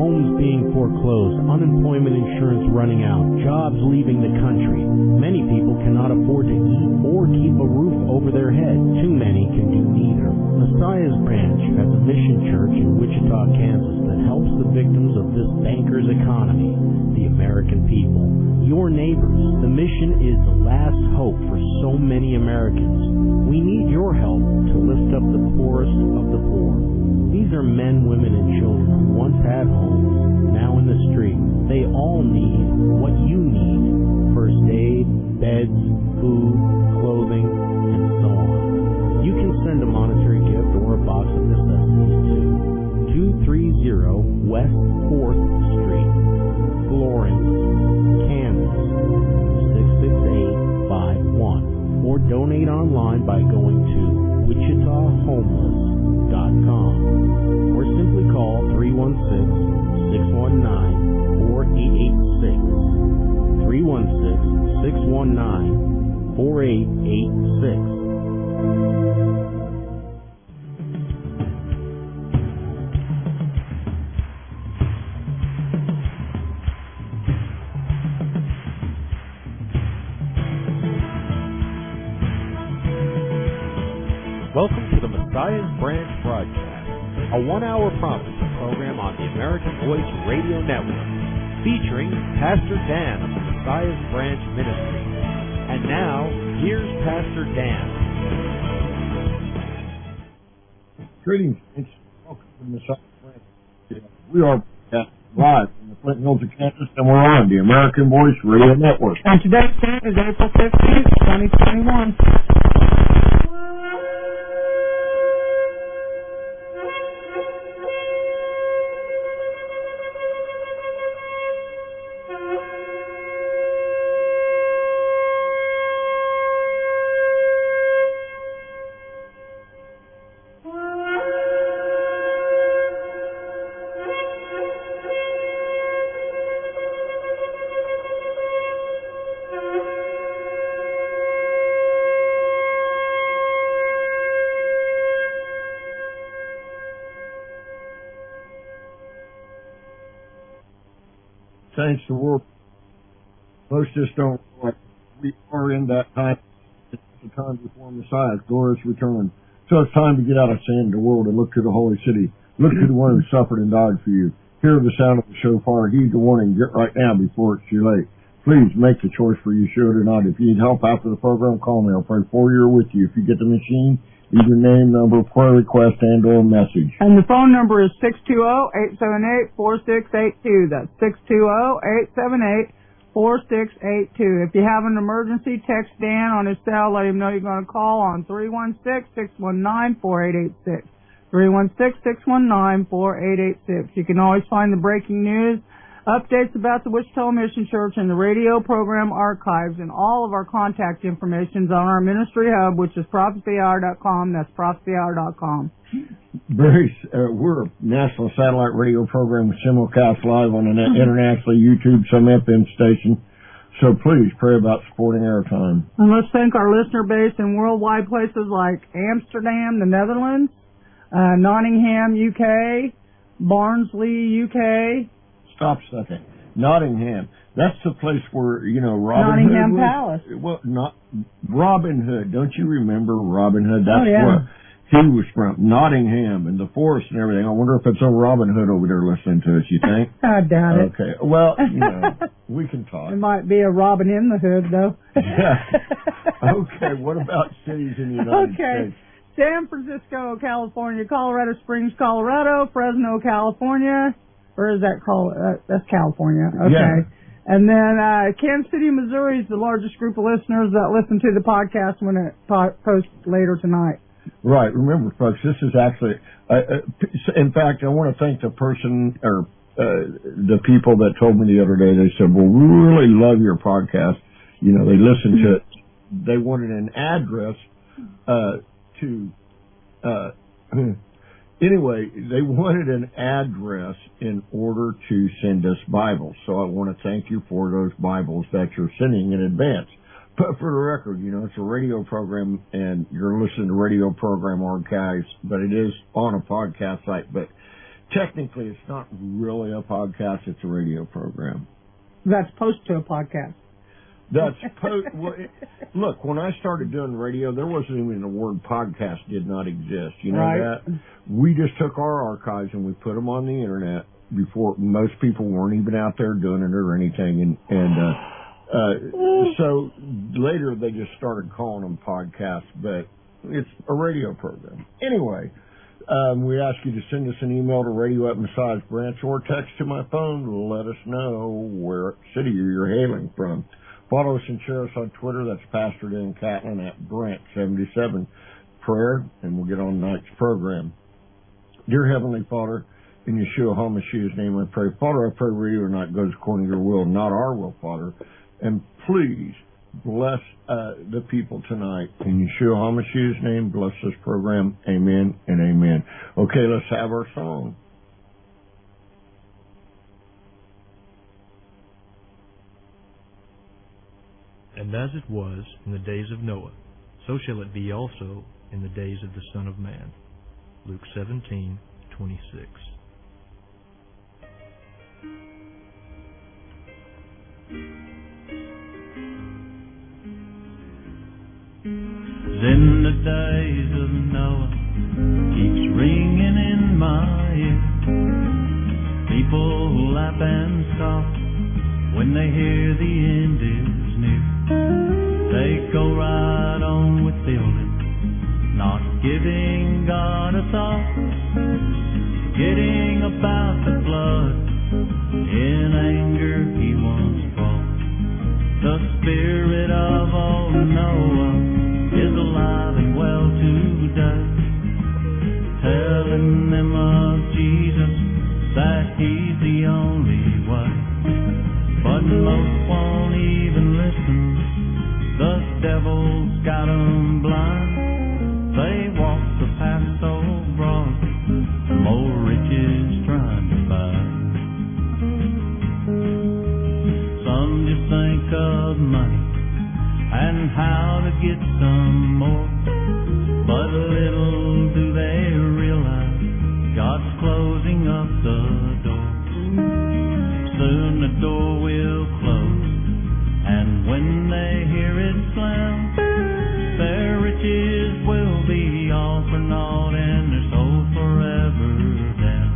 homes being foreclosed, unemployment insurance running out, jobs leaving the country. Many people cannot afford to eat or keep a roof over their head. Too many can do neither. Messiah's Branch has a mission church in Wichita, Kansas that helps the victims of this banker's economy, the American people, your neighbors. The mission is the last hope for so many Americans. We need your help to lift up the poorest of the poor. These are men, women, and children who once had homes, now in the street. They all need what you need: first aid, beds, food, clothing, and so on. You can send a monetary gift or a box of necessities to 230 West 4th Street, Florence, Kansas, 66851, or donate online by going to WichitaHomeless.com, or simply call 316-619-4886, 316-619-4886. Welcome to the Messiah's Branch broadcast, a one-hour prophecy program on the American Voice Radio Network, featuring Pastor Dan of the Messiah's Branch Ministry. And now, here's Pastor Dan. Greetings. Welcome to the Messiah's Branch. We are live from the Clinton Hills of Kansas, and we're on the American Voice Radio Network. And today's date is April 15th, 2021. Thanks to work. Most of us don't realize we are in that time. It's the time before Messiah's glorious return. So it's time to get out of sin, the world, and look to the holy city. Look to the one who suffered and died for you. Hear the sound of the shofar. Heed the warning. Get right now before it's too late. Please make the choice for Yeshua tonight. If you need help after the program, call me. I'll pray for you or with you. If you get the machine, leave your name, number, prayer request, and or message. And the phone number is 620-878-4682. That's 620-878-4682. If you have an emergency, text Dan on his cell. Let him know you're going to call on 316-619-4886. 316-619-4886. You can always find the breaking news, updates about the Wichita Mission Church, and the radio program archives, and all of our contact information is on our ministry hub, which is prophecyhour.com. That's prophecyhour.com. We're a national satellite radio program with simulcast live on an internationally YouTube, some FM station. So please pray about supporting our time. And let's thank our listener base in worldwide places like Amsterdam, the Netherlands, Nottingham, UK, Barnsley, UK. Stop a second. Nottingham. That's the place where, Robin Nottingham Hood Palace. Well, not Robin Hood. Don't you remember Robin Hood? That's yeah. where he was from. Nottingham and the forest and everything. I wonder if it's a Robin Hood over there listening to us, you think? I doubt it. Okay. Well, we can talk. It might be a Robin in the Hood, though. Yeah. Okay. What about cities in the United States? San Francisco, California, Colorado Springs, Colorado, Fresno, California. Or is that that's California? Okay. Yeah. And then Kansas City, Missouri is the largest group of listeners that listen to the podcast when it posts later tonight. Right. Remember, folks, this is actually, in fact, I want to thank the person or the people that told me the other day. They said, well, we really love your podcast. They listened to it. They wanted an address anyway, they wanted an address in order to send us Bibles. So I want to thank you for those Bibles that you're sending in advance. But for the record, it's a radio program and you're listening to radio program archives, but it is on a podcast site. But technically it's not really a podcast, it's a radio program. That's post to a podcast. That's look, when I started doing radio, there wasn't even the word podcast did not exist. You know right. that? We just took our archives and we put them on the internet before most people weren't even out there doing it or anything. So later they just started calling them podcasts, but it's a radio program. Anyway, we ask you to send us an email to radio at Massage Branch or text to my phone to let us know where city you're hailing from. Follow us and share us on Twitter. That's Pastor Dan Catlin at Brant77 Prayer, and we'll get on tonight's program. Dear Heavenly Father, in Yeshua HaMashiach's name I pray. Father, I pray radio tonight goes according to your will, not our will, Father. And please bless the people tonight. In Yeshua HaMashiach's name, bless this program. Amen and amen. Okay, let's have our song. And as it was in the days of Noah, so shall it be also in the days of the Son of Man. Luke 17:26. In the days of Noah keeps ringing in my ear. People laugh and scoff when they hear the end is near. They go right on with building, not giving God a thought, forgetting about the flood. In anger he once fought. The spirit of old Noah is alive and well today, telling them of Jesus, that he's the only way. But most won't even listen. The devil's got them blind. They walk the path so broad, more riches trying to find. Some just think of money and how to get some more, but little do they realize God's closing up the door. Soon the door will close, and when they hear it slam, their riches will be all for naught and their soul forever down.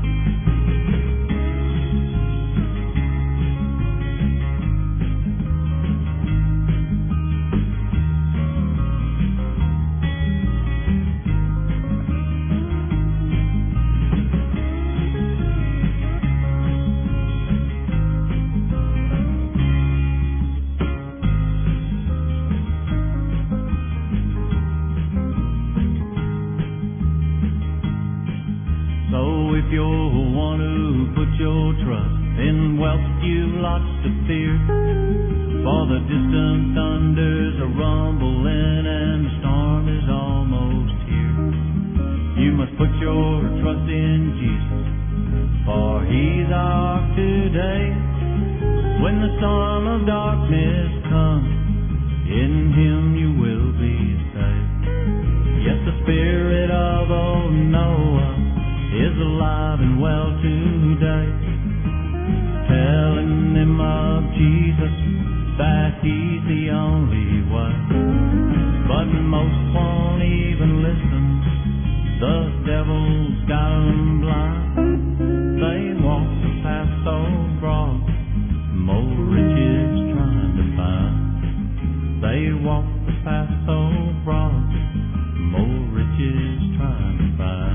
If you want to put your trust in wealth, you've lots to fear. For the distant thunders are rumbling and the storm is almost here. You must put your trust in Jesus, for he's our ark today. When the storm of darkness comes, in him you will be saved. Yes, the spirit of old Noah is alive and well today, telling them of Jesus, that he's the only way. But most won't even listen. The devil's got them blind. They walk the path so broad, more riches trying to find. They walk the path so broad, more riches trying to find.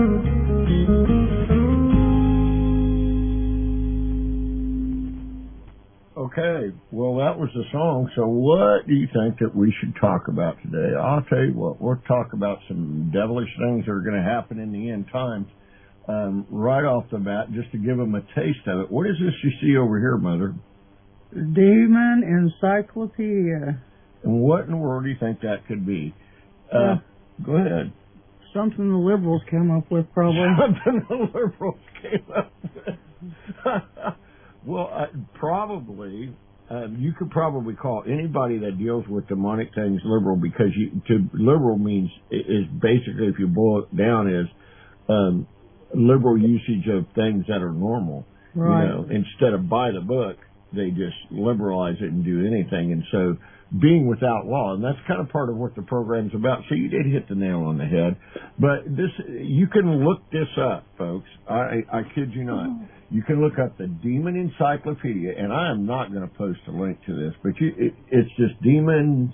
Okay, well, that was the song. So what do you think that we should talk about today? I'll tell you what, we'll talk about some devilish things that are going to happen in the end times. Right off the bat, just to give them a taste of it. What is this you see over here, Mother? Demon Encyclopedia. And what in the world do you think that could be? Go ahead. Something the liberals came up with, probably. Something the liberals came up with. Well, probably, you could probably call anybody that deals with demonic things liberal, because liberal means, is basically, if you boil it down, is liberal usage of things that are normal. Right. You know, instead of by the book, they just liberalize it and do anything. And so being without law, and that's kind of part of what the program's about. So you did hit the nail on the head. But you can look this up, folks. I kid you not. You can look up the Demon Encyclopedia, and I am not going to post a link to this, but it's just demons,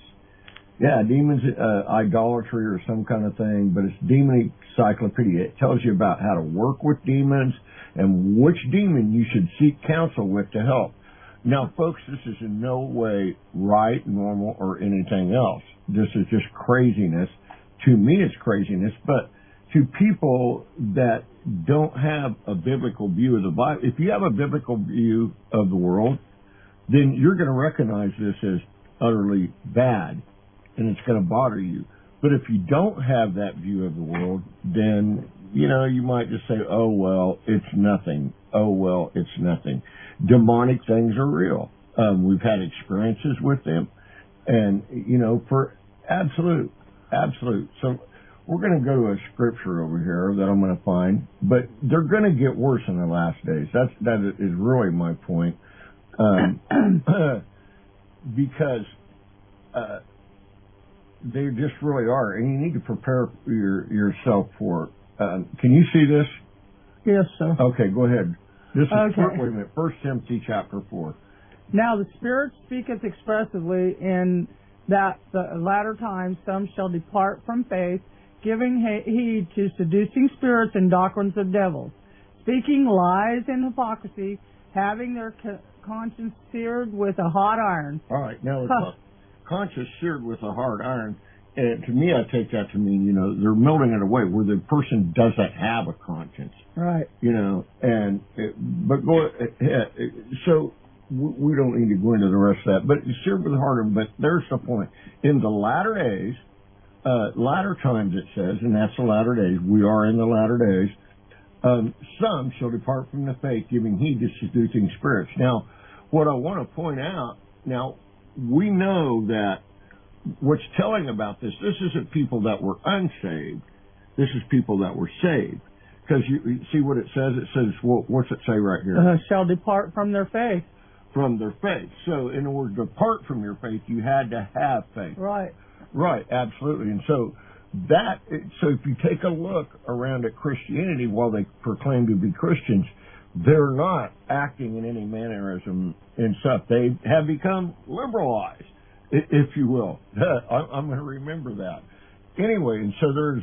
idolatry or some kind of thing, but it's Demon Encyclopedia. It tells you about how to work with demons and which demon you should seek counsel with to help. Now, folks, this is in no way right, normal, or anything else. This is just craziness. To me, it's craziness, but to people that don't have a biblical view of the Bible, if you have a biblical view of the world, then you're going to recognize this as utterly bad, and it's going to bother you. But if you don't have that view of the world, then, you know, you might just say, oh, well, it's nothing. Oh, well, it's nothing. Demonic things are real. We've had experiences with them, and, you know, for absolute. So we're going to go to a scripture over here that I'm going to find, but they're going to get worse in the last days. That is really my point, because they just really are, and you need to prepare yourself for it. Can you see this? Yes, sir. Okay, go ahead. This is Okay. wait a minute. 1 Timothy chapter 4. Now the Spirit speaketh expressively in that the latter times some shall depart from faith, giving heed to seducing spirits and doctrines of devils, speaking lies and hypocrisy, having their conscience seared with a hot iron. All right, now conscience seared with a hard iron. And to me, I take that to mean, you know, they're melting it away where the person doesn't have a conscience. Right. You know, but go ahead. So we don't need to go into the rest of that. But seared with a hard iron, but there's the point. In the latter days, latter times it says, and that's the latter days, we are in the latter days, some shall depart from the faith, giving heed to seducing spirits. Now, what I want to point out, now, we know that what's telling about this isn't people that were unsaved. This is people that were saved. Because you see what it says? It says, well, what's it say right here? Shall depart from their faith. From their faith. So in order to depart from your faith, you had to have faith. Right. Right, absolutely. And so if you take a look around at Christianity, while they proclaim to be Christians, they're not acting in any mannerism and stuff. They have become liberalized, if you will. I'm going to remember that. Anyway, and so there's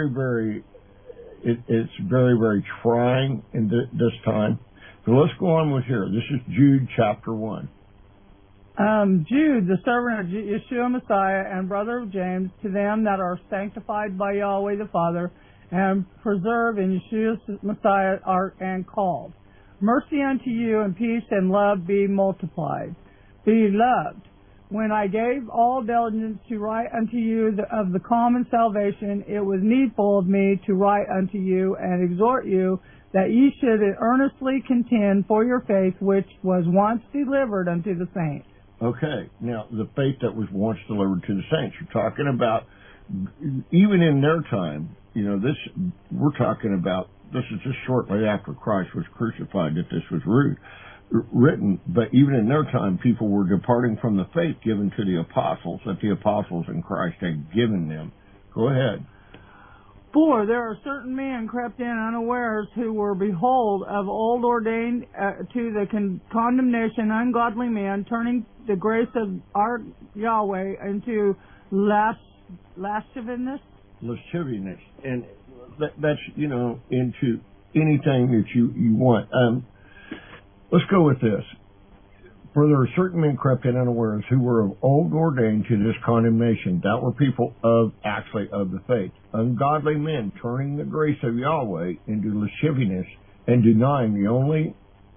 it's very, very trying in this time. So let's go on with here. This is Jude chapter 1. Jude, the servant of Yeshua Messiah and brother of James, to them that are sanctified by Yahweh the Father and preserved in Yeshua Messiah are and called. Mercy unto you and peace and love be multiplied. Beloved, when I gave all diligence to write unto you of the common salvation, it was needful of me to write unto you and exhort you that ye should earnestly contend for your faith which was once delivered unto the saints. Okay, now the faith that was once delivered to the saints. You're talking about, even in their time, you know, we're talking about, this is just shortly after Christ was crucified that this was written, but even in their time, people were departing from the faith given to the apostles, that the apostles in Christ had given them. Go ahead. For there are certain men crept in unawares who were, behold, of old ordained to the condemnation, ungodly men, turning the grace of our Yahweh into lasciviousness. Lasciviousness. And that's, you know, into anything that you want. Let's go with this. For there are certain men crept in unawares who were of old ordained to this condemnation. That were people of the faith. Ungodly men turning the grace of Yahweh into lasciviousness and denying the only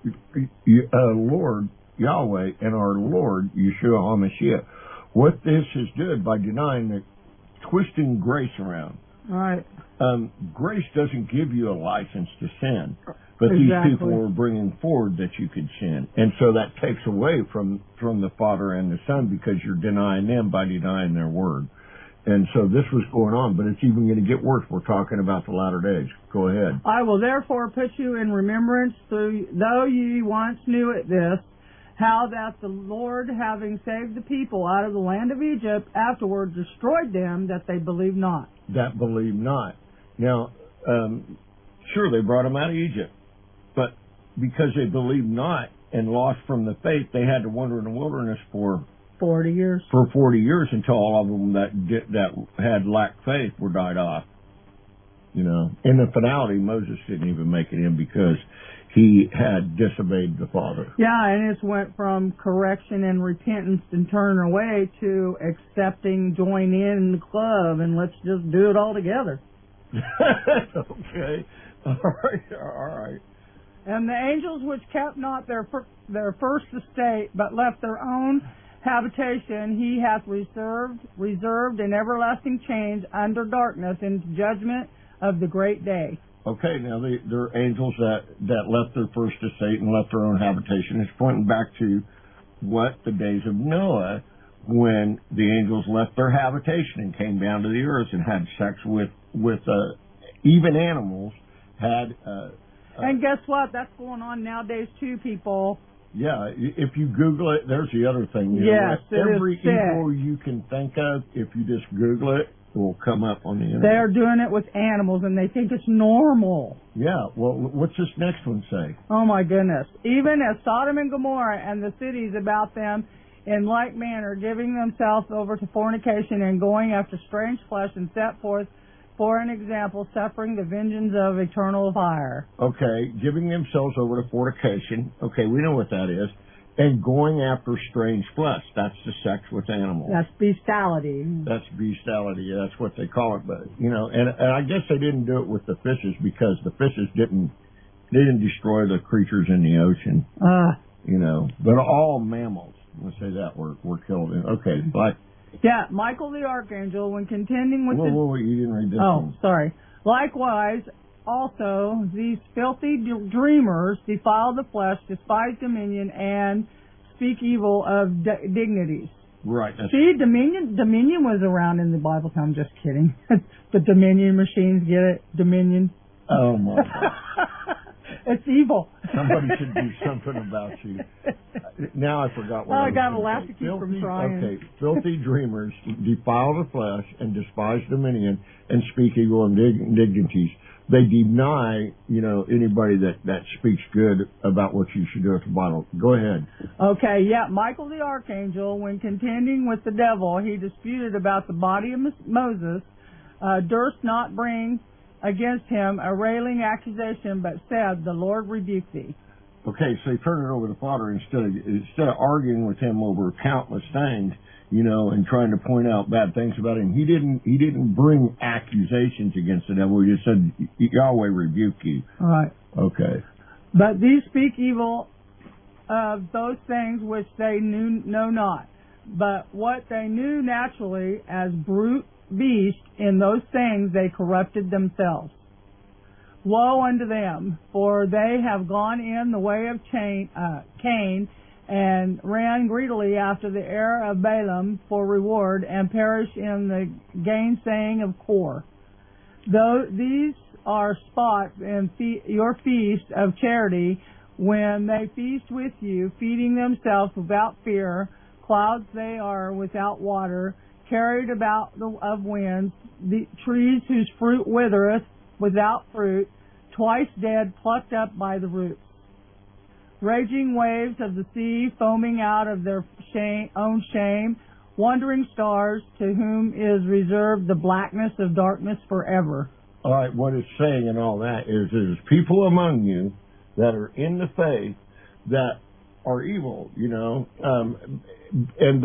Lord Yahweh and our Lord Yeshua HaMashiach. What this is did by denying the twisting grace around. All right. Grace doesn't give you a license to sin. But exactly. These people were bringing forward that you could sin. And so that takes away from the Father and the Son because you're denying them by denying their word. And so this was going on, but it's even going to get worse. We're talking about the latter days. Go ahead. I will therefore put you in remembrance, though ye once knew it this, how that the Lord, having saved the people out of the land of Egypt, afterward destroyed them that they believed not. That believed not. Now, sure, they brought them out of Egypt, but because they believed not and lost from the faith, they had to wander in the wilderness for 40 years. For 40 years until all of them that had lacked faith were died off. You know, in the finality, Moses didn't even make it in because he had disobeyed the Father. Yeah, and it went from correction and repentance and turning away to accepting, join in the club, and let's just do it all together. Okay. All right. And the angels which kept not their first estate, but left their own habitation, he hath reserved in everlasting chains under darkness in judgment of the great day. Okay, now they're angels that left their first estate and left their own habitation. It's pointing back to what the days of Noah, when the angels left their habitation and came down to the earth and had sex with even animals. And guess what? That's going on nowadays too, people. Yeah, if you Google it, there's the other thing. Yes, every evil you can think of, if you just Google it, it will come up on the internet. They're doing it with animals, and they think it's normal. Yeah, well, what's this next one say? Oh, my goodness. Even as Sodom and Gomorrah and the cities about them, in like manner, giving themselves over to fornication and going after strange flesh, and set forth for an example, suffering the vengeance of eternal fire. Okay, giving themselves over to fornication. Okay, we know what that is. And going after strange flesh. That's the sex with animals. That's bestiality. That's bestiality. That's what they call it. But, you know, and I guess they didn't do it with the fishes because the fishes didn't destroy the creatures in the ocean. You know, but all mammals, let's say that, were killed. Okay, like. Yeah, Michael the Archangel, when contending with Whoa, you didn't read this one. Oh, sorry. Likewise, also, these filthy dreamers defile the flesh, despise dominion, and speak evil of dignities. Right. See, Dominion was around in the Bible. I'm just kidding. The Dominion machines, get it? Dominion. Oh, my God. It's evil. Somebody should do something about you. Now I forgot what I got to laugh to keep from trying. Okay, filthy dreamers defile the flesh and despise dominion and speak evil and dignities. They deny, you know, anybody that speaks good about what you should do with the Bible. Go ahead. Okay, yeah. Michael the Archangel, when contending with the devil, he disputed about the body of Moses, durst not bring against him a railing accusation, but said, the Lord rebuke thee. Okay, so he turned it over to the Father instead of arguing with him over countless things, you know, and trying to point out bad things about him. He didn't bring accusations against the devil. He just said, Yahweh rebuke you. All right. Okay. But these speak evil of those things which they know not. But what they knew naturally as brute beast, in those things they corrupted themselves. Woe unto them, for they have gone in the way of Cain, and ran greedily after the heir of Balaam for reward, and perish in the gainsaying of Kor. Though these are spots in your feast of charity, when they feast with you, feeding themselves without fear, clouds they are without water, carried about of winds, the trees whose fruit withereth without fruit, twice dead, plucked up by the roots. Raging waves of the sea, foaming out of their own shame, wandering stars, to whom is reserved the blackness of darkness forever. All right, what it's saying and all that is there's people among you that are in the faith that are evil, you know, and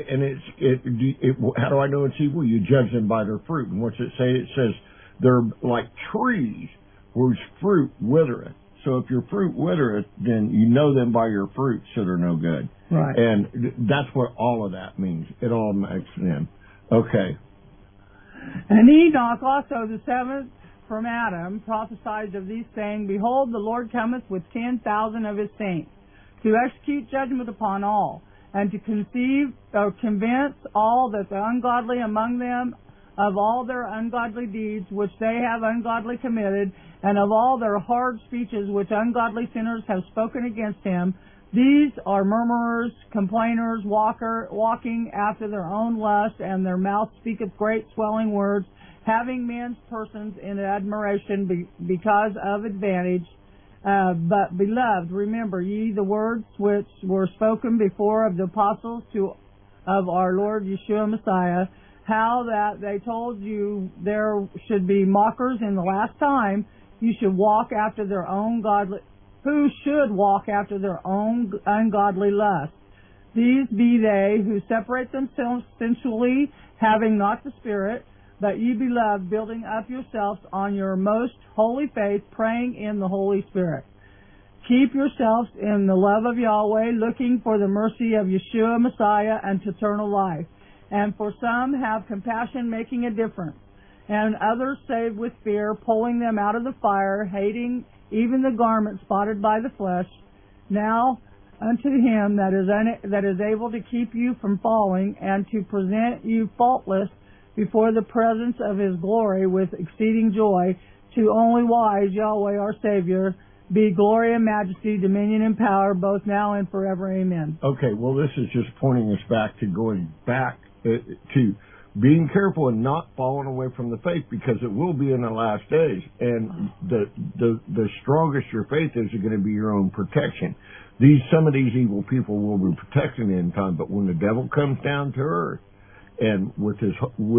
how do I know it's evil? You judge them by their fruit. And what's it say? It says they're like trees whose fruit withereth. So if your fruit withereth, then you know them by your fruit, so they're no good. Right. And that's what all of that means. It all makes them. Okay. And Enoch also, the seventh from Adam, prophesied of these, saying, Behold, the Lord cometh with 10,000 of his saints, to execute judgment upon all, and to convince all that the ungodly among them of all their ungodly deeds which they have ungodly committed, and of all their hard speeches which ungodly sinners have spoken against him. These are murmurers, complainers, walking after their own lust, and their mouth speaketh great swelling words, having men's persons in admiration because of advantage. But, beloved, remember ye the words which were spoken before of the apostles of our Lord Yeshua Messiah, how that they told you there should be mockers in the last time. You should walk after their own who should walk after their own ungodly lust. These be they who separate themselves sensually, having not the Spirit. But ye, beloved, building up yourselves on your most holy faith, praying in the Holy Spirit. Keep yourselves in the love of Yahweh, looking for the mercy of Yeshua Messiah unto eternal life. And for some have compassion, making a difference, and others save with fear, pulling them out of the fire, hating even the garment spotted by the flesh. Now unto him that is able to keep you from falling, and to present you faultless before the presence of his glory with exceeding joy, to only wise Yahweh our Savior, be glory and majesty, dominion and power, both now and forever. Amen. Okay, well, this is just pointing us back to going back to being careful and not falling away from the faith, because it will be in the last days. And the strongest your faith is going to be your own protection. Some of these evil people will be protecting in time, but when the devil comes down to earth, and with his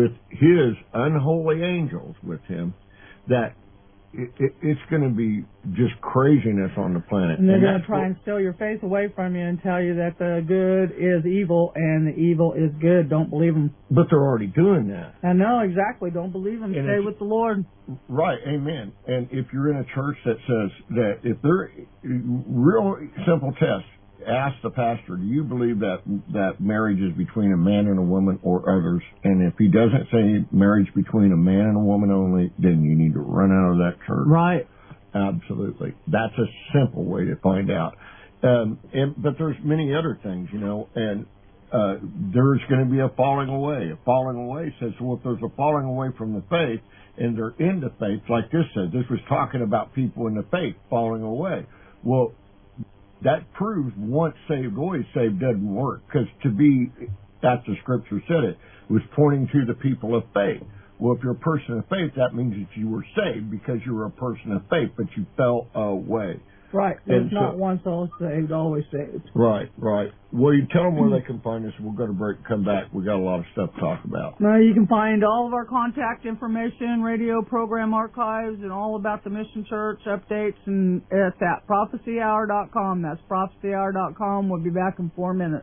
unholy angels with him, that it's going to be just craziness on the planet. And they're going to try and steal your faith away from you and tell you that the good is evil and the evil is good. Don't believe them. But they're already doing that. I know, exactly. Don't believe them. Stay with the Lord. Right, amen. And if you're in a church that says that, if they're real simple test, ask the pastor, do you believe that marriage is between a man and a woman or others? And if he doesn't say marriage between a man and a woman only, then you need to run out of that church. Right. Absolutely. That's a simple way to find out. But there's many other things, and there's going to be a falling away. A falling away says, well, if there's a falling away from the faith and they're in the faith, like this said, this was talking about people in the faith falling away. Well, that proves once saved, always saved doesn't work, because as the scripture said it, was pointing to the people of faith. Well, if you're a person of faith, that means that you were saved because you were a person of faith, but you fell away. Right. There's not once saved, always saved. Right. Well, you tell them where they can find us. We'll go to break and come back. We got a lot of stuff to talk about. Now, you can find all of our contact information, radio program archives, and all about the Mission Church updates, and it's at prophecyhour.com. That's prophecyhour.com. We'll be back in 4 minutes.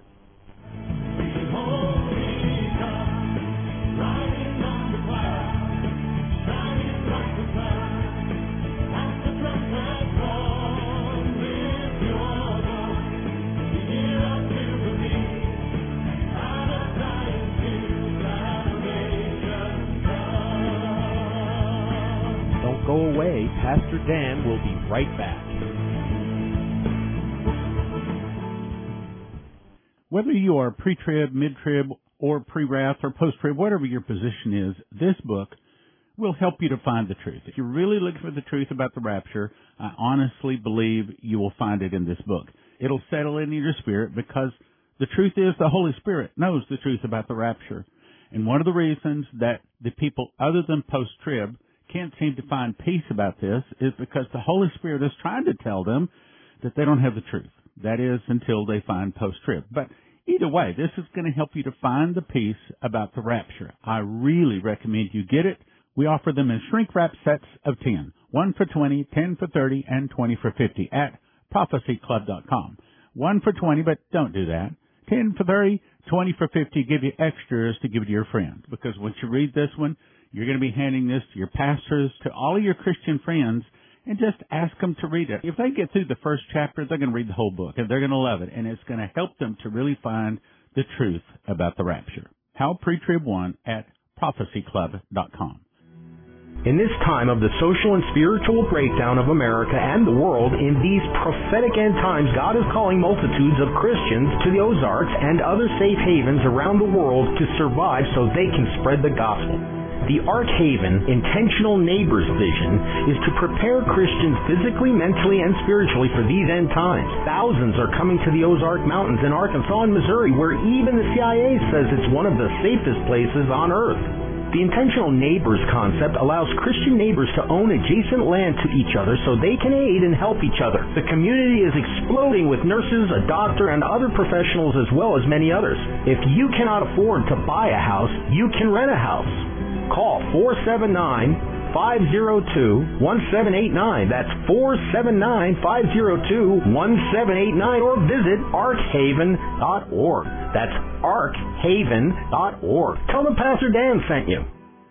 Go away. Pastor Dan will be right back. Whether you are pre-trib, mid-trib, or pre-wrath, or post-trib, whatever your position is, this book will help you to find the truth. If you're really looking for the truth about the rapture, I honestly believe you will find it in this book. It'll settle in your spirit, because the truth is the Holy Spirit knows the truth about the rapture. And one of the reasons that the people other than post-trib can't seem to find peace about this is because the Holy Spirit is trying to tell them that they don't have the truth. That is, until they find post-trib. But either way, this is going to help you to find the peace about the rapture. I really recommend you get it. We offer them in shrink-wrap sets of 10. 1 for 20, 10 for 30, and 20 for 50 at prophecyclub.com. 1 for 20, but don't do that. 10 for 30, 20 for 50, give you extras to give to your friends. Because once you read this one, you're going to be handing this to your pastors, to all of your Christian friends, and just ask them to read it. If they get through the first chapter, they're going to read the whole book, and they're going to love it, and it's going to help them to really find the truth about the rapture. How Pre-Trib 1 at prophecyclub.com. In this time of the social and spiritual breakdown of America and the world, in these prophetic end times, God is calling multitudes of Christians to the Ozarks and other safe havens around the world to survive so they can spread the gospel. The Ark Haven Intentional Neighbors vision is to prepare Christians physically, mentally, and spiritually for these end times. Thousands are coming to the Ozark Mountains in Arkansas and Missouri, where even the CIA says it's one of the safest places on earth. The Intentional Neighbors concept allows Christian neighbors to own adjacent land to each other so they can aid and help each other. The community is exploding with nurses, a doctor, and other professionals as well as many others. If you cannot afford to buy a house, you can rent a house. Call 479-502-1789. That's 479-502-1789, or visit arkhaven.org. That's arkhaven.org. Tell them Pastor Dan sent you.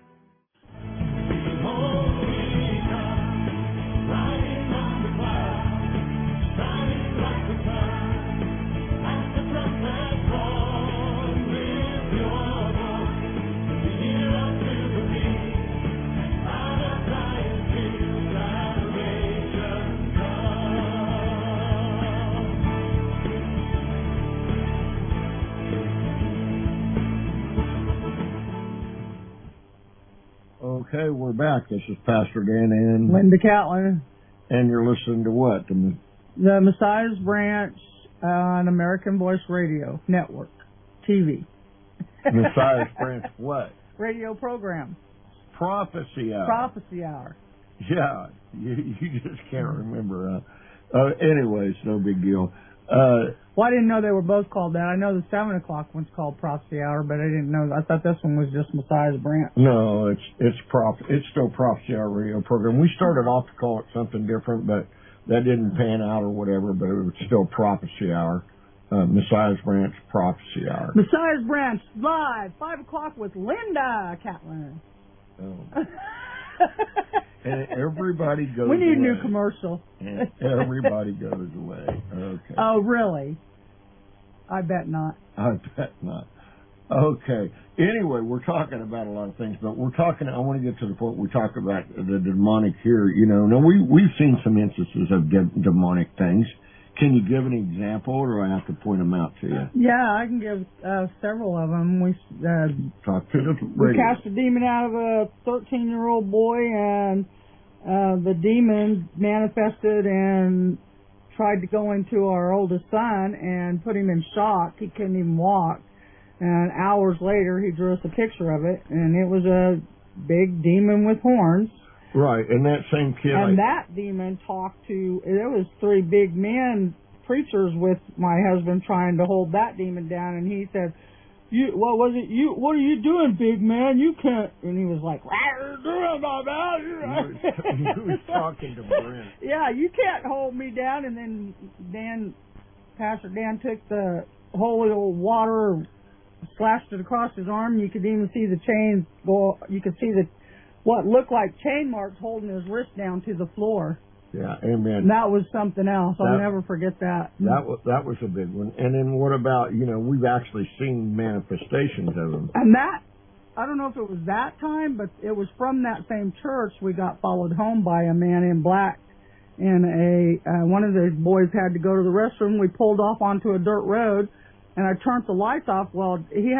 Okay, we're back. This is Pastor Dan and Linda Catlin. And you're listening to what? The Messiah's Branch on American Voice Radio Network, TV. Messiah's Branch what? Radio program. Prophecy Hour. Prophecy Hour. Yeah, you just can't remember. Anyways, no big deal. Well, I didn't know they were both called that. I know the 7 o'clock one's called Prophecy Hour, but I didn't know. I thought this one was just Messiah's Branch. No, it's still Prophecy Hour radio program. We started off to call it something different, but that didn't pan out or whatever. But it was still Prophecy Hour, Messiah's Branch Prophecy Hour. Messiah's Branch live 5 o'clock with Linda Catlin. Oh. And everybody goes away. We need a new commercial. And everybody goes away. Okay. Oh, really? I bet not. I bet not. Okay. Anyway, we're talking about a lot of things, but I want to get to the point we talk about the demonic here. You know, now we've seen some instances of demonic things. Can you give an example, or do I have to point them out to you? Yeah, I can give several of them. Talk to the radio. We cast a demon out of a 13-year-old boy, and the demon manifested and tried to go into our oldest son and put him in shock. He couldn't even walk. And hours later, he drew us a picture of it, and it was a big demon with horns. Right, and that same kid... And that demon talked to... There was 3 big men, preachers, with my husband trying to hold that demon down, and he said, what are you doing, big man? You can't... And he was like, what are you doing, my man? He was talking to Brent. Yeah, you can't hold me down. And then Pastor Dan took the holy old water, slashed it across his arm, and you could even see the chains go... You could see what looked like chain marks holding his wrist down to the floor. Yeah, amen. And that was something else. I'll never forget that. That was a big one. And then what about, we've actually seen manifestations of them. And that, I don't know if it was that time, but it was from that same church we got followed home by a man in black. And one of the boys had to go to the restroom. We pulled off onto a dirt road, and I turned the lights off. Well,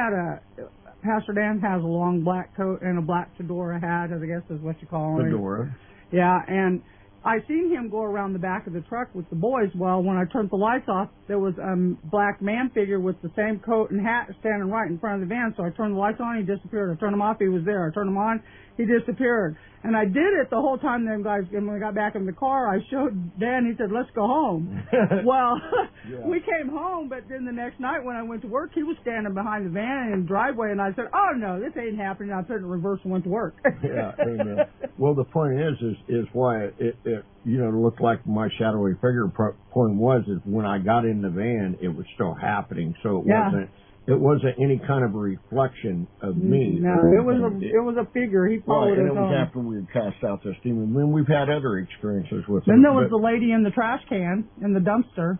Pastor Dan has a long black coat and a black fedora hat, I guess is what you call it. Fedora. Yeah, and I seen him go around the back of the truck with the boys. Well, when I turned the lights off, there was a black man figure with the same coat and hat standing right in front of the van. So I turned the lights on, he disappeared. I turned them off, he was there. I turned them on, he disappeared. And I did it the whole time. Them guys, when we got back in the car, I showed Dan. He said, "Let's go home." Well, yeah. We came home, but then the next night when I went to work, he was standing behind the van in the driveway, and I said, "Oh no, this ain't happening." I put it in reverse and went to work. Yeah, amen. Well, the point is why it looked like my shadowy figure. Point was when I got in the van, it was still happening, so it wasn't any kind of a reflection of me. No, it was a figure. He followed it. And it was after we had cast out this demon. Then we've had other experiences with it. Then there was the lady in the trash can in the dumpster.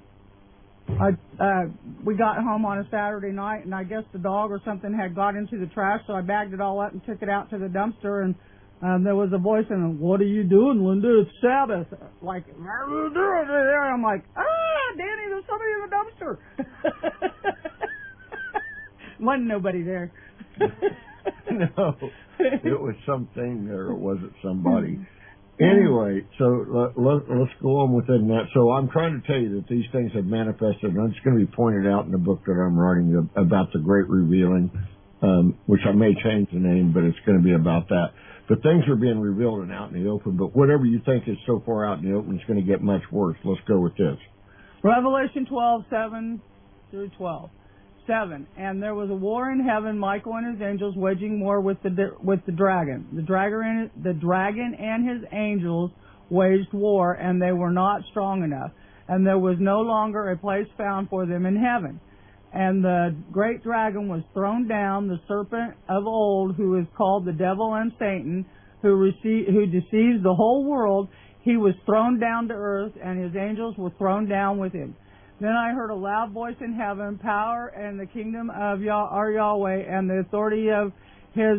We got home on a Saturday night, and I guess the dog or something had got into the trash, so I bagged it all up and took it out to the dumpster, and there was a voice in, "What are you doing, Linda? It's Sabbath." Like, "What are you doing there?" I'm like, Danny, there's somebody in the dumpster. Wasn't nobody there. No. It was something or it wasn't somebody. Anyway, so let's go on within that. So I'm trying to tell you that these things have manifested, and it's going to be pointed out in the book that I'm writing about the Great Revealing, which I may change the name, but it's going to be about that. But things are being revealed and out in the open, but whatever you think is so far out in the open is going to get much worse. Let's go with this. Revelation 12:7 through 12. 7. And there was a war in heaven, Michael and his angels waging war with the dragon. The dragon and his angels waged war, and they were not strong enough. And there was no longer a place found for them in heaven. And the great dragon was thrown down, the serpent of old, who is called the devil and Satan, who deceives the whole world. He was thrown down to earth, and his angels were thrown down with him. Then I heard a loud voice in heaven, power and the kingdom of our Yahweh and the authority of his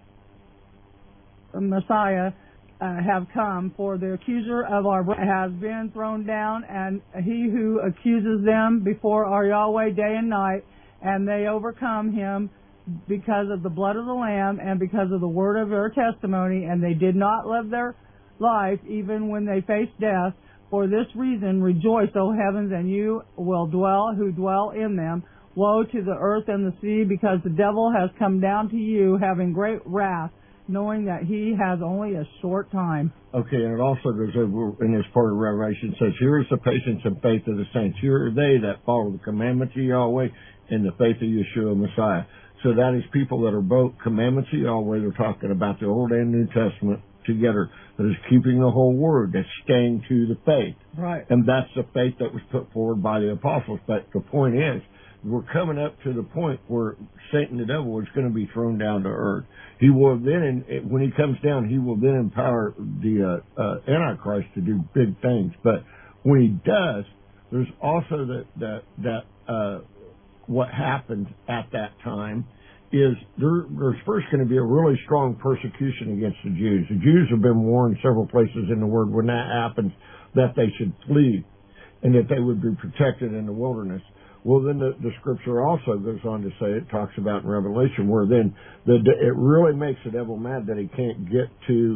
Messiah have come, for the accuser of our has been thrown down, and he who accuses them before our Yahweh day and night, and they overcome him because of the blood of the Lamb and because of the word of their testimony, and they did not love their life even when they faced death. For this reason, rejoice, O heavens, and you will who dwell in them. Woe to the earth and the sea, because the devil has come down to you, having great wrath, knowing that he has only a short time. Okay, and it also goes over in this part of Revelation, says, here is the patience and faith of the saints. Here are they that follow the commandments of Yahweh and the faith of Yeshua Messiah. So that is people that are both commandments of Yahweh. They're talking about the Old and New Testament together, that is keeping the whole word, that's staying to the faith. Right. And that's the faith that was put forward by the apostles. But the point is, we're coming up to the point where Satan, the devil, is going to be thrown down to earth. He will then, when he comes down, he will then empower the Antichrist to do big things. But when he does, there's also what happens at that time is there's first going to be a really strong persecution against the Jews. The Jews have been warned several places in the Word when that happens that they should flee and that they would be protected in the wilderness. Well, then the Scripture also goes on to say, it talks about in Revelation, where then it really makes the devil mad that he can't get to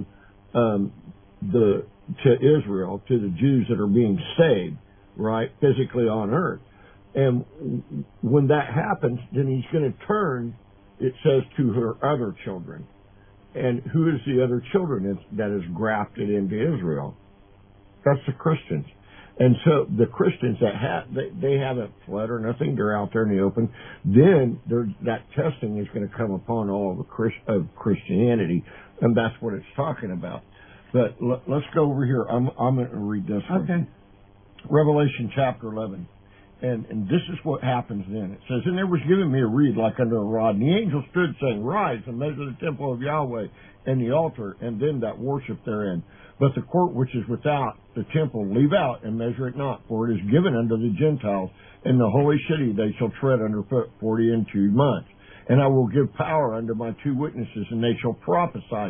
Israel, to the Jews that are being saved, right, physically on earth. And when that happens, then he's going to turn, it says, to her other children. And who is the other children that is grafted into Israel? That's the Christians. And so the Christians that they haven't fled or nothing, they're out there in the open, then that testing is going to come upon all of Christianity, and that's what it's talking about. But let's go over here. I'm going to read this one. Okay. Revelation chapter 11. And this is what happens then. It says, and there was given me a reed like unto a rod, and the angel stood, saying, rise and measure the temple of Yahweh and the altar, and them that worship therein. But the court which is without the temple leave out, and measure it not, for it is given unto the Gentiles, and the holy city they shall tread under foot 42 months. And I will give power unto my 2 witnesses, and they shall prophesy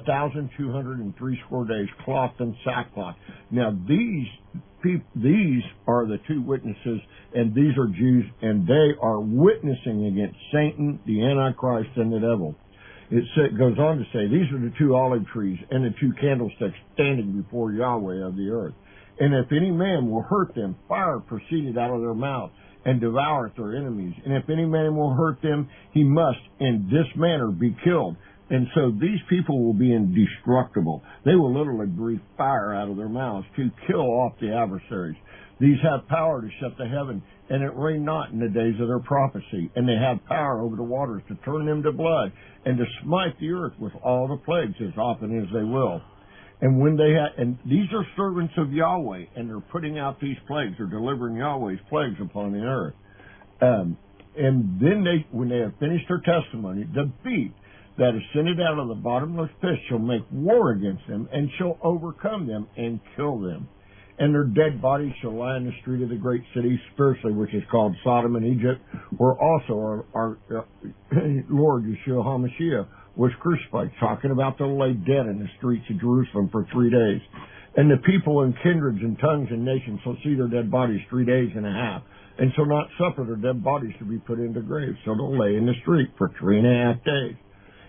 1,260 days, clothed in sackcloth. Now these are the 2 witnesses, and these are Jews, and they are witnessing against Satan, the Antichrist, and the devil. It goes on to say, these are the 2 olive trees and the 2 candlesticks standing before Yahweh of the earth. And if any man will hurt them, fire proceeded out of their mouth and devoureth their enemies. And if any man will hurt them, he must in this manner be killed. And so these people will be indestructible. They will literally breathe fire out of their mouths to kill off the adversaries. These have power to shut the heaven, and it rain not in the days of their prophecy. And they have power over the waters to turn them to blood, and to smite the earth with all the plagues as often as they will. And when they and these are servants of Yahweh, and they're putting out these plagues, they're delivering Yahweh's plagues upon the earth. And then when they have finished their testimony, the beast that ascended out of the bottomless pit shall make war against them, and shall overcome them and kill them. And their dead bodies shall lie in the street of the great city spiritually, which is called Sodom and Egypt, where also our Lord Yeshua HaMashiach was crucified, talking about they'll lay dead in the streets of Jerusalem for 3 days. And the people and kindreds and tongues and nations shall see their dead bodies 3 days and a half, and shall not suffer their dead bodies to be put into graves, so they'll lay in the street for 3.5 days.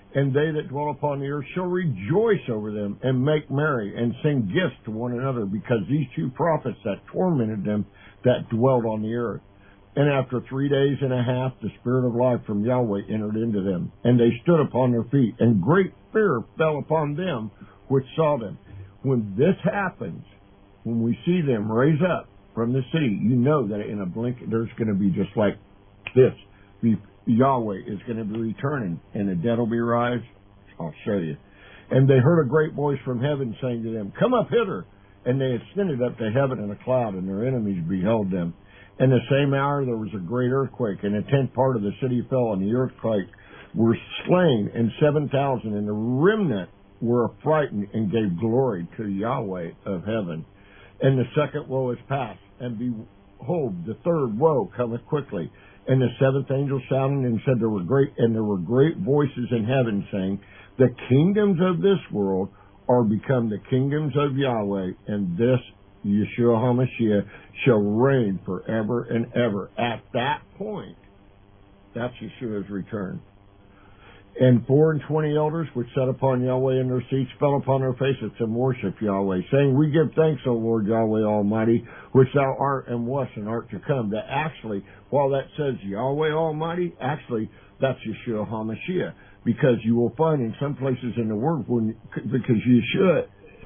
And they that dwell upon the earth shall rejoice over them and make merry and sing gifts to one another, because these two prophets that tormented them that dwelled on the earth. And after 3 days and a half, the Spirit of life from Yahweh entered into them, and they stood upon their feet, and great fear fell upon them which saw them. When this happens, when we see them raise up from the sea, you know that in a blink there's going to be just like this. Yahweh is going to be returning, and the dead will be raised. I'll show you. And they heard a great voice from heaven saying to them, Come up hither. And they ascended up to heaven in a cloud, and their enemies beheld them. In the same hour there was a great earthquake, and a tenth part of the city fell, and the earthquake were slain, and 7,000, and the remnant were affrighted and gave glory to Yahweh of heaven. And the second woe is past, and behold, the third woe cometh quickly. And the seventh angel sounded and said, there were great voices in heaven saying, The kingdoms of this world are become the kingdoms of Yahweh, and this Yeshua HaMashiach shall reign forever and ever. At that point, that's Yeshua's return. And 24 elders which sat upon Yahweh in their seats fell upon their faces and worshiped Yahweh, saying, We give thanks, O Lord Yahweh Almighty, which thou art and wast and art to come. That actually, while that says Yahweh Almighty, actually that's Yeshua HaMashiach, because you will find in some places in the Word, because Yeshua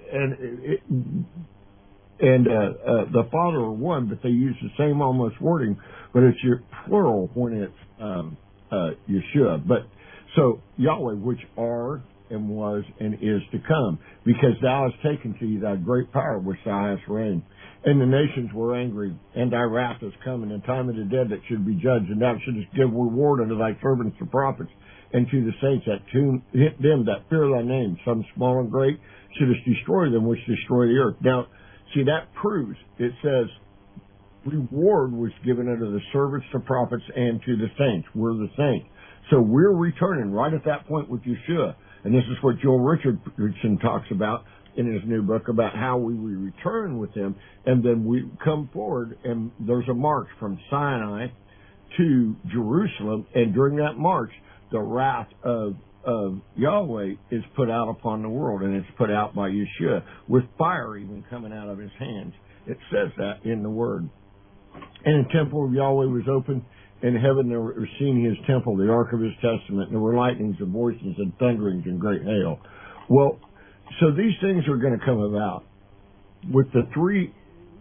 and the Father are one, but they use the same almost wording, but it's your plural when it's Yeshua. But so Yahweh, which are and was and is to come, because thou hast taken to thee thy great power which thou hast reigned. And the nations were angry, and thy wrath is come, and the time of the dead that should be judged, and thou shouldest give reward unto thy servants the prophets, and to the saints that hit them that fear thy name, some small and great, shouldest destroy them which destroy the earth. Now, see, that proves, it says, reward was given unto the servants, the prophets, and to the saints. We're the saints. So we're returning right at that point with Yeshua. And this is what Joel Richardson talks about in his new book, about how we return with him, and then we come forward, and there's a march from Sinai to Jerusalem, and during that march, the wrath of Yahweh is put out upon the world, and it's put out by Yeshua, with fire even coming out of his hands. It says that in the Word. And the temple of Yahweh was opened. In heaven there was seen his temple, the ark of his testament, and there were lightnings and voices and thunderings and great hail. Well, so these things are going to come about. With the three,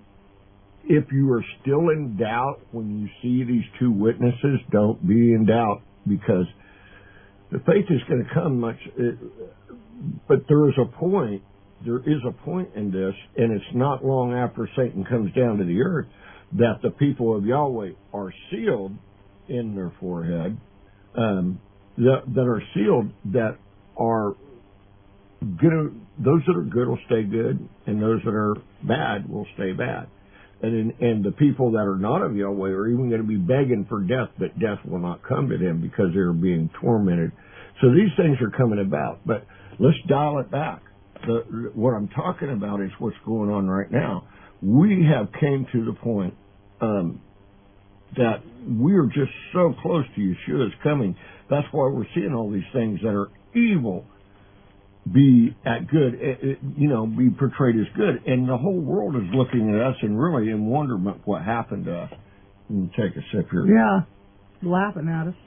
if you are still in doubt when you see these two witnesses, don't be in doubt, because the faith is going to come much, but there is a point in this, and it's not long after Satan comes down to the earth, that the people of Yahweh are sealed in their forehead, that are sealed, that are good. Those that are good will stay good, and those that are bad will stay bad. And the people that are not of Yahweh are even going to be begging for death, but death will not come to them because they're being tormented. So these things are coming about. But let's dial it back. What I'm talking about is what's going on right now. We have came to the point that we're just so close to Yeshua's coming. That's why we're seeing all these things that are evil be at good, be portrayed as good. And the whole world is looking at us and really in wonderment what happened to us. Let me take a sip here. Yeah, laughing at us.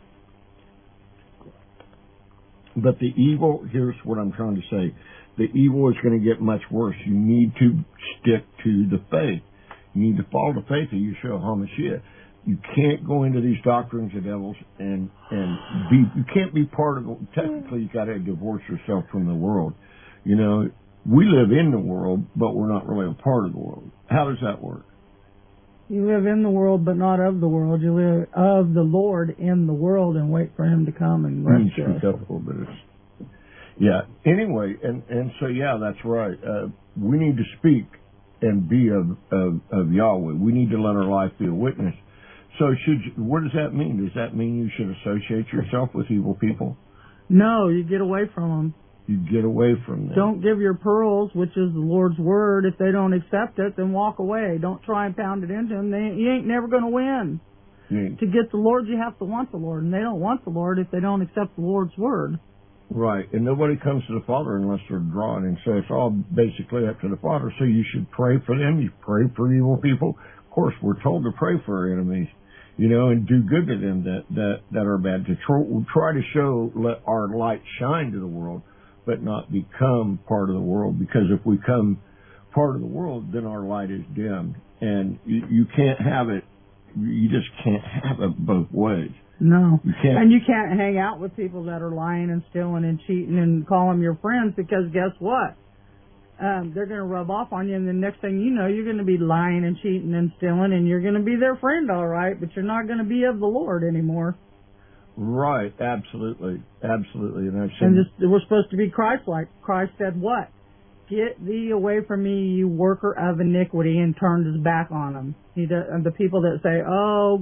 But the evil, here's what I'm trying to say. The evil is going to get much worse. You need to stick to the faith. You need to follow the faith of Yeshua HaMashiach. You can't go into these doctrines of devils and be, you can't be part of it. Technically, you got to divorce yourself from the world. You know, we live in the world, but we're not really a part of the world. How does that work? You live in the world, but not of the world. You live of the Lord in the world and wait for him to come and rescue us. Speak up a little bit. Yeah. Anyway, and so, yeah, that's right. We need to speak and be of Yahweh. We need to let our life be a witness. So what does that mean? Does that mean you should associate yourself with evil people? No, you get away from them. You get away from them. Don't give your pearls, which is the Lord's word. If they don't accept it, then walk away. Don't try and pound it into them. You ain't never going to win. To get the Lord, you have to want the Lord, and they don't want the Lord if they don't accept the Lord's word. Right, and nobody comes to the Father unless they're drawn, and so it's all basically up to the Father. So you should pray for them. You pray for evil people. Of course, we're told to pray for our enemies, and do good to them that are bad. To try to show, let our light shine to the world, but not become part of the world. Because if we become part of the world, then our light is dimmed, and you can't have it. You just can't have it both ways. No. You can't. And you can't hang out with people that are lying and stealing and cheating and call them your friends, because guess what? They're going to rub off on you, and the next thing you know, you're going to be lying and cheating and stealing, and you're going to be their friend, all right, but you're not going to be of the Lord anymore. Right, absolutely. Absolutely. And we're supposed to be Christ-like. Christ said what? Get thee away from me, you worker of iniquity, and turned his back on them. The people that say, oh,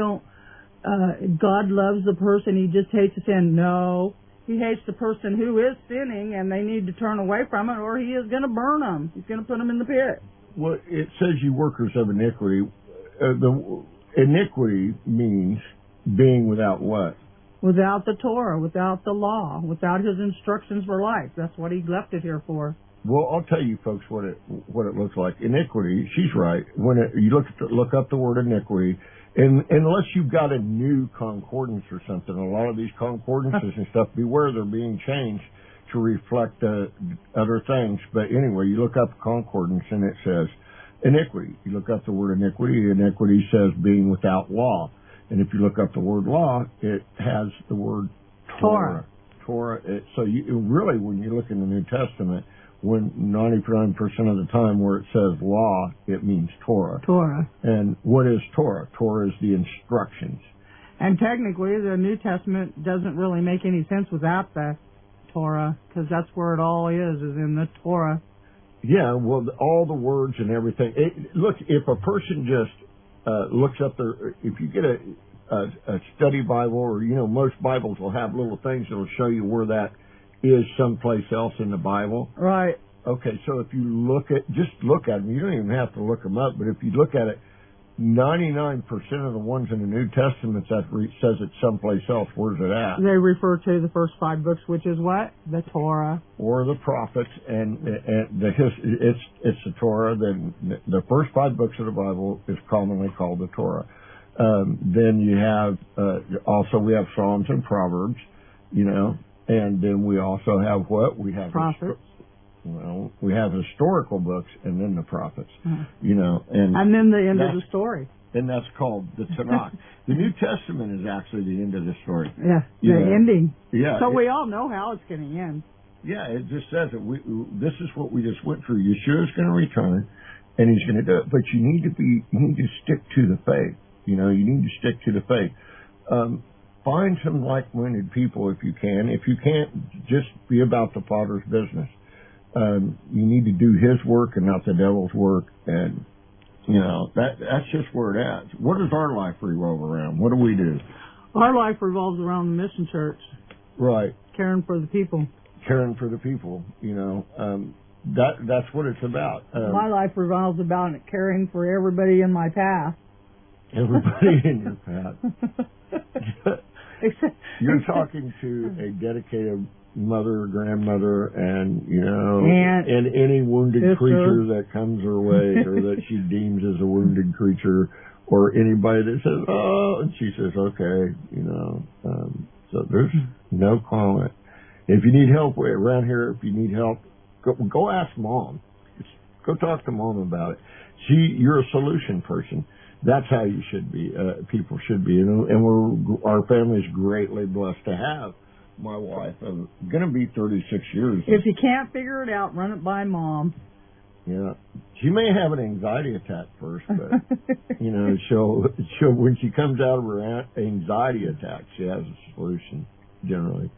God loves the person, he just hates the sin. No, he hates the person who is sinning, and they need to turn away from it, or he is going to burn them. He's going to put them in the pit. Well, it says you workers of iniquity. The iniquity means being without what? Without the Torah, without the law, without his instructions for life. That's what he left it here for. Well, I'll tell you folks what it looks like. Iniquity, she's right. When you look up the word iniquity, and unless you've got a new concordance or something, a lot of these concordances and stuff, beware they're being changed to reflect other things. But anyway, you look up concordance and it says iniquity. You look up the word iniquity, iniquity says being without law. And if you look up the word law, it has the word Torah. So really, when you look in the New Testament, when 99% of the time where it says law, it means Torah. Torah. And what is Torah? Torah is the instructions. And technically, the New Testament doesn't really make any sense without the Torah, because that's where it all is in the Torah. Yeah, well, all the words and everything. Look, if a person just looks up if you get a study Bible, or most Bibles will have little things that'll show you where that is someplace else in the Bible. Right. Okay, so if you look at them, you don't even have to look them up, but if you look at it, 99% of the ones in the New Testament that says it's someplace else, where's it at? They refer to the first 5 books, which is what? The Torah. Or the prophets, and it's the Torah. Then the first 5 books of the Bible is commonly called the Torah. Then you have, also we have Psalms and Proverbs, and then we also have what? We have prophets. We have historical books and then the prophets, and then the end of the story. And that's called the Tanakh. The New Testament is actually the end of the story. Yeah, the ending. Yeah. So we all know how it's going to end. Yeah, it just says that this is what we just went through. Yeshua's going to return, and he's going to do it. But you need to stick to the faith. You need to stick to the faith. Find some like-minded people if you can. If you can't, just be about the Father's business. You need to do His work and not the devil's work, and that's just where it is. What does our life revolve around? What do we do? Our life revolves around the mission church. Right. Caring for the people. Caring for the people. That's what it's about. My life revolves about caring for everybody in my path. Everybody in your path. You're talking to a dedicated mother or grandmother, and and any wounded creature that comes her way or that she deems as a wounded creature, or anybody that says, oh, and she says, okay, so there's no comment. If you need help around here, if you need help, go ask Mom. Go talk to Mom about it. You're a solution person. That's how you should be. People should be, and our family is greatly blessed to have my wife. I'm going to be 36 years. If you can't figure it out, run it by Mom. Yeah, she may have an anxiety attack first, but she'll when she comes out of her anxiety attack, she has a solution generally.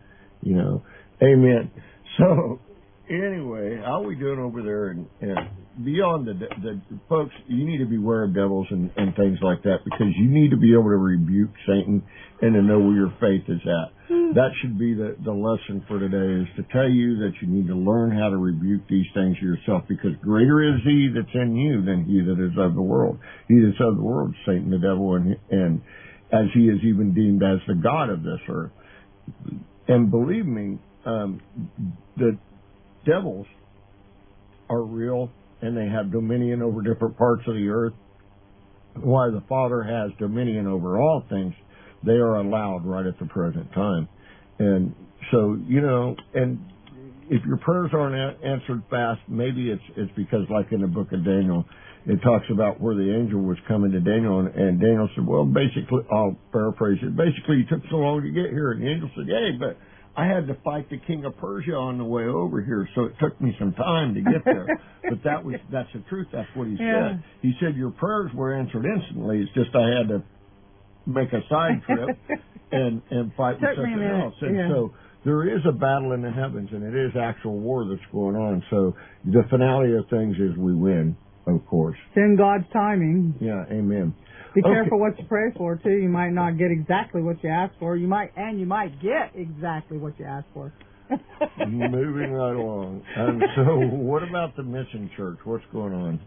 Amen. So anyway, how are we doing over there? And beyond the folks, you need to beware of devils and things like that, because you need to be able to rebuke Satan and to know where your faith is at. That should be the lesson for today, is to tell you that you need to learn how to rebuke these things yourself, because greater is he that's in you than he that is of the world. He that's of the world is Satan, the devil, and as he is even deemed as the God of this earth. And believe me, the devils are real and they have dominion over different parts of the earth. While the Father has dominion over all things, they are allowed right at the present time. And so, and if your prayers aren't answered fast, maybe it's because, like in the book of Daniel, it talks about where the angel was coming to Daniel, and Daniel said, well, basically, I'll paraphrase it, basically, it took so long to get here. And the angel said, hey, but I had to fight the king of Persia on the way over here, so it took me some time to get there. But that's the truth. That's what he said. He said, your prayers were answered instantly. It's just I had to make a side trip and fight with something else. And so there is a battle in the heavens, and it is actual war that's going on. So the finale of things is we win, of course. It's in God's timing. Yeah, amen. Be careful what you pray for, too. You might not get exactly what you ask for. You might get exactly what you ask for. Moving right along. So what about the mission church? What's going on?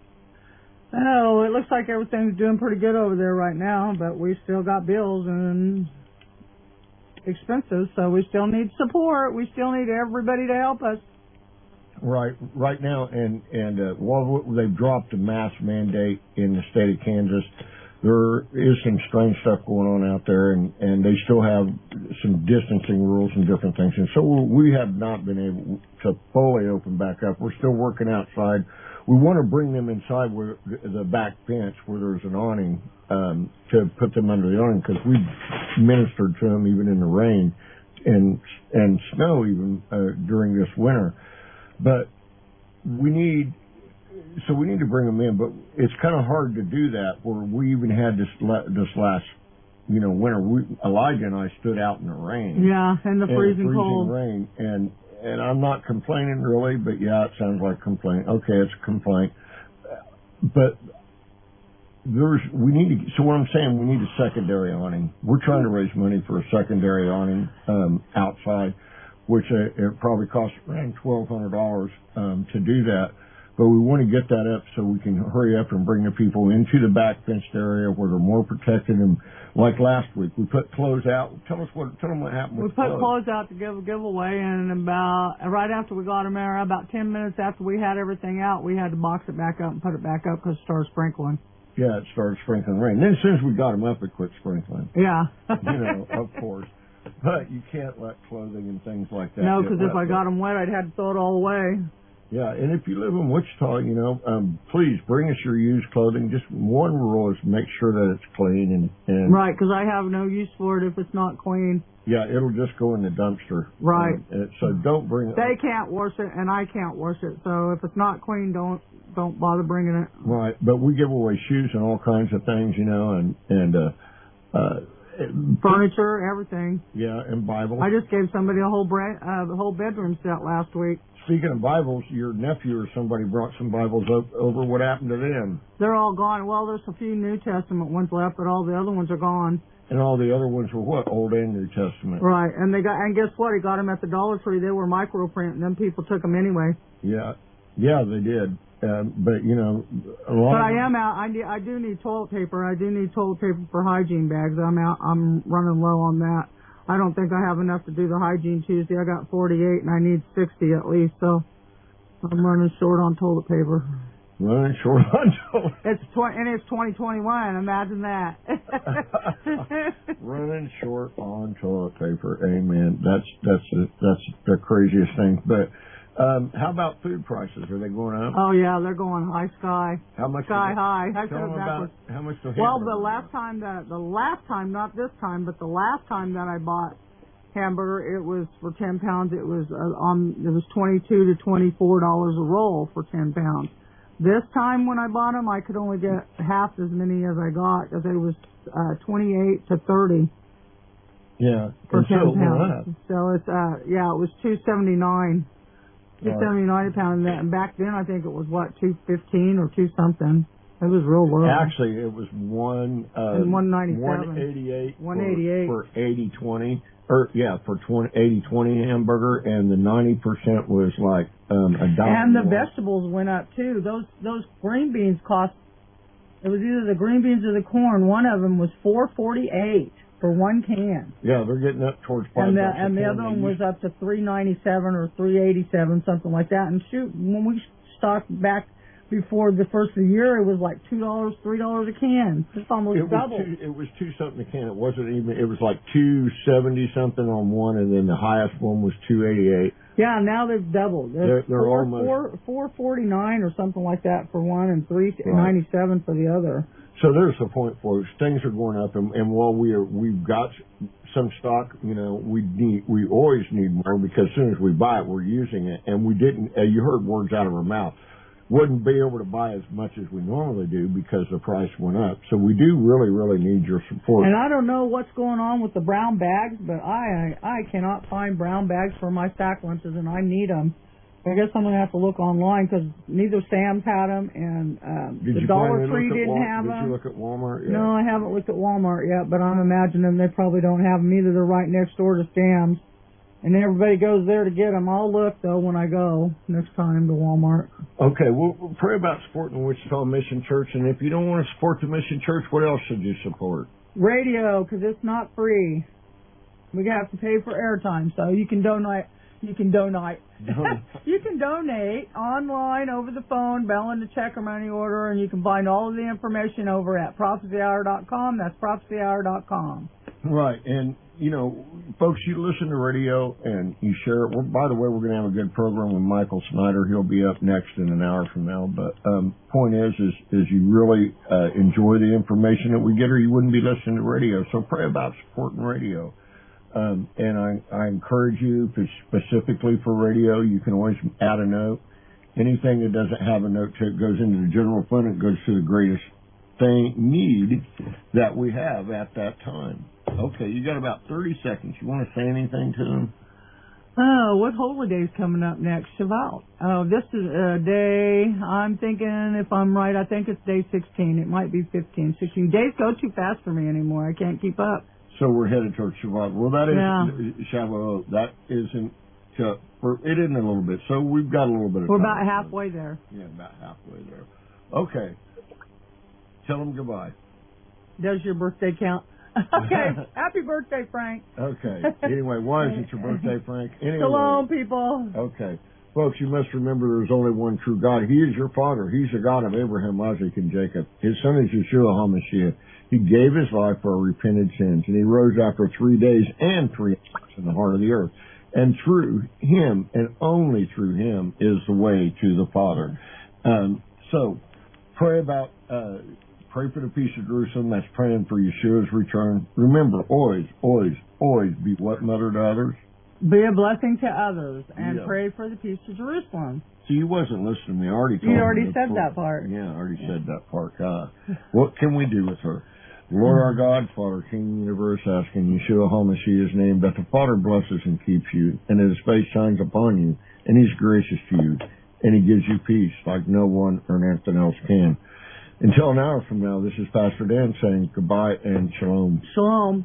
Oh, it looks like everything's doing pretty good over there right now, but we still got bills and expenses, so we still need support. We still need everybody to help us. Right now, and while they've dropped a mask mandate in the state of Kansas, there is some strange stuff going on out there, and they still have some distancing rules and different things. And so we have not been able to fully open back up. We're still working outside. We want to bring them inside where the back bench where there's an awning to put them under the awning, because we ministered to them even in the rain and snow even during this winter. But we need to bring them in, but it's kind of hard to do that. Where we even had this last, winter. Elijah and I stood out in the rain. Yeah, and the freezing cold rain, and I'm not complaining really, but yeah, it sounds like complaint. Okay, it's a complaint, but we need a secondary awning. We're trying to raise money for a secondary awning outside, which it probably costs around $1,200 to do that. But we want to get that up so we can hurry up and bring the people into the back fenced area where they're more protected. And like last week, we put clothes out. Tell them what happened with clothes. We put clothes out to give a giveaway, and right after we got them there, about 10 minutes after we had everything out, we had to box it back up and put it back up because it started sprinkling. Yeah, it started sprinkling rain. Then as soon as we got them up, it quit sprinkling. Yeah. Of course. But you can't let clothing and things like that. No, because if I got them wet, I'd have to throw it all away. Yeah, and if you live in Wichita, please bring us your used clothing. Just one rule is make sure that it's clean and right, because I have no use for it if it's not clean. Yeah, it'll just go in the dumpster. Right. So don't bring it. They can't wash it, and I can't wash it. So if it's not clean, don't bother bringing it. Right, but we give away shoes and all kinds of things, and furniture, everything. Yeah, and Bibles. I just gave somebody the whole bedroom set last week. Speaking of Bibles, your nephew or somebody brought some Bibles over. What happened to them? They're all gone. Well, there's a few New Testament ones left, but all the other ones are gone. And all the other ones were what? Old and New Testament. Right, and guess what? He got them at the Dollar Tree. They were microprint, and then people took them anyway. Yeah, they did. But a lot. But I am out. I do need toilet paper. I do need toilet paper for hygiene bags. I'm out. I'm running low on that. I don't think I have enough to do the hygiene Tuesday. I got 48 and I need 60 at least, so I'm running short on toilet paper. Running short on toilet paper. It's 2021. Imagine that. Running short on toilet paper. Amen. That's the craziest thing. But how about food prices? Are they going up? Oh yeah, they're going high sky. How much? Sky high. I said it backwards. How much? Well, the last time, not this time, but the last time that I bought hamburger, it was for 10 pounds. It was it was $22 to $24 a roll for 10 pounds. This time when I bought them, I could only get half as many as I got because it was 28 to 30. Yeah, for 10 pounds. So it's it was $2.79. $2.79 a pound, and back then I think it was $2.15 or $2 something. It was real low. Actually, it was $1.97. $1.88 for 80-20, or for 80-20 hamburger, and the 90% was like $1. And the vegetables went up too. Those green beans cost. It was either the green beans or the corn. One of them was $4.48. for one can. Yeah, they're getting up towards $5. And the other one was up to $3.97 or $3.87, something like that. And shoot, when we stocked back before the first of the year, it was like $2, $3 a can. It's almost double. It was $2 something a can. It wasn't even. It was like $2.70 something on one, and then the highest one was $2.88. Yeah, now they've doubled. They're almost $4.49 or something like that for one, and $3.97 for the other. So there's the point, folks. Things are going up, and while we've got some stock, we always need more, because as soon as we buy it, we're using it, and we didn't. You heard words out of our mouth. Wouldn't be able to buy as much as we normally do because the price went up. So we do really, really need your support. And I don't know what's going on with the brown bags, but I cannot find brown bags for my stack lunches, and I need them. I guess I'm going to have to look online, because neither Sam's had them, and the Dollar Tree didn't have them. Did you look at Walmart yet? No, I haven't looked at Walmart yet, but I'm imagining they probably don't have them either. They're right next door to Sam's, and everybody goes there to get them. I'll look, though, when I go next time to Walmart. Okay, we'll pray about supporting Wichita Mission Church, and if you don't want to support the Mission Church, what else should you support? Radio, because it's not free. We have to pay for airtime, so you can donate. You can donate online, over the phone, bell in the check or money order, and you can find all of the information over at prophecyhour.com. That's prophecyhour.com. Right, and, folks, you listen to radio and you share it. By the way, we're going to have a good program with Michael Snyder. He'll be up next in an hour from now. But point is you really enjoy the information that we get, or you wouldn't be listening to radio. So pray about supporting radio. And I encourage you, specifically for radio, you can always add a note. Anything that doesn't have a note to it goes into the general fund. It goes to the greatest need that we have at that time. Okay, you got about 30 seconds. You want to say anything to them? Oh, what holy day's coming up next? Shavuot. Oh, this is a day, I'm thinking, if I'm right, I think it's day 16. It might be 15, 16. Days go too fast for me anymore. I can't keep up. So we're headed towards Shavuot. Well, that is Shavuot. That isn't. It isn't a little bit. So we've got a little bit of time. We're about halfway there. Yeah, about halfway there. Okay. Tell them goodbye. Does your birthday count? Okay. Happy birthday, Frank. Okay. Anyway, why is it your birthday, Frank? Anyway. Shalom, people. Okay. Folks, you must remember there's only one true God. He is your Father. He's the God of Abraham, Isaac, and Jacob. His son is Yeshua HaMashiach. He gave his life for our repented sins, and he rose after 3 days and 3 hours in the heart of the earth. And through him, and only through him, is the way to the Father. So, pray for the peace of Jerusalem. That's praying for Yeshua's return. Remember, always, always, always be what mother to others? Be a blessing to others, and pray for the peace of Jerusalem. See, you wasn't listening to me. I already told you. You already said that part. Yeah, I already said that part. What can we do with her? Lord our God, Father, King of the universe, asking Yeshua HaMashiach's name, that the Father blesses and keeps you, and that his face shines upon you, and he's gracious to you, and he gives you peace like no one or nothing else can. Until an hour from now, this is Pastor Dan saying goodbye and shalom. Shalom.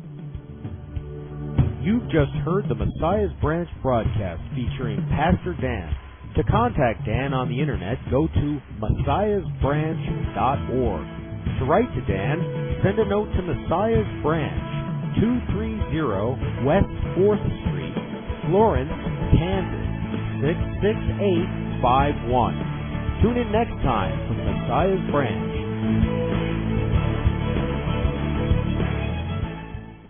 You've just heard the Messiah's Branch broadcast featuring Pastor Dan. To contact Dan on the internet, go to messiahsbranch.org. To write to Dan, send a note to Messiah's Branch, 230 West 4th Street, Florence, Kansas, 66851. Tune in next time for Messiah's Branch.